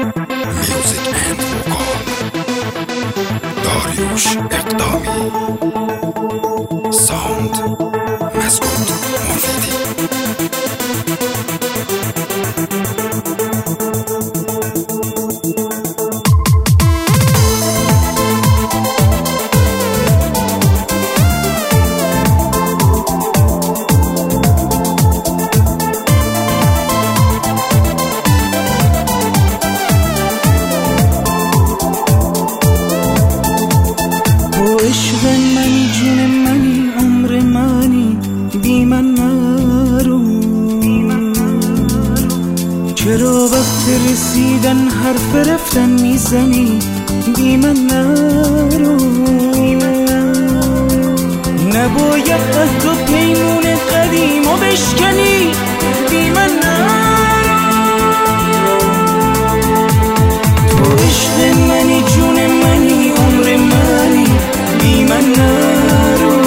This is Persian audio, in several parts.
میوزیک اند وکال داریوش اقدامی، ساوند مسعود مفیدی. عشق منی، جون منی، عمر منی، بی من نرو. چرا وقت رسیدن حرف رفتن میزنی؟ بی من نرو. نباید عهد و پیمون قدیم و بشکنی، بی من نرو. تو عشق منی، جون منی، عمر منی، بی من نرو.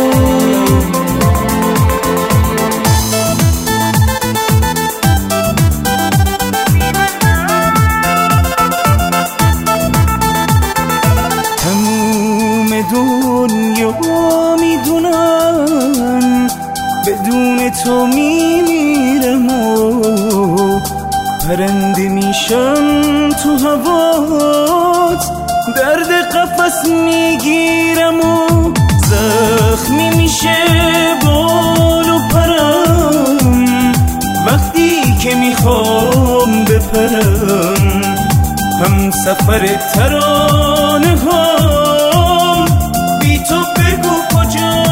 تموم دنیا میدونن بدون تو میمیرم و پرنده میشم تو هوات، درد قفس میگیرم و زخمی میشه بال و پرم وقتی که میخوام بپرم. هم سفر ترانه هم بی تو بگو کجا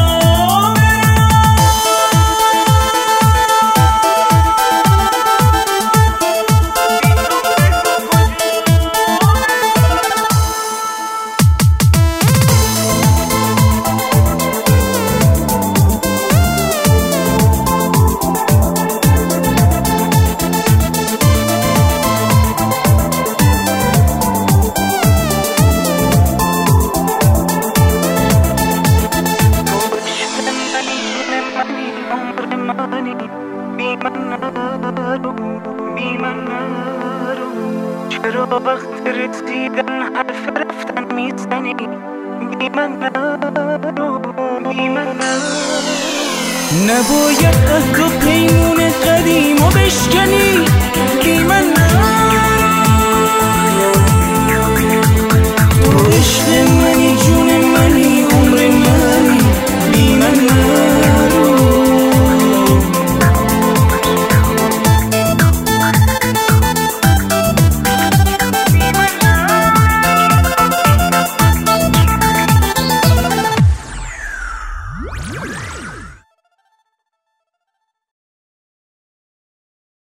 بی من نرو. چرا وقت رسیدن حرف رفتن میزنی؟ بی من نرو، بی من نرو. نباید عهد و پیمون قدیم و بشکنی، بی من نرو.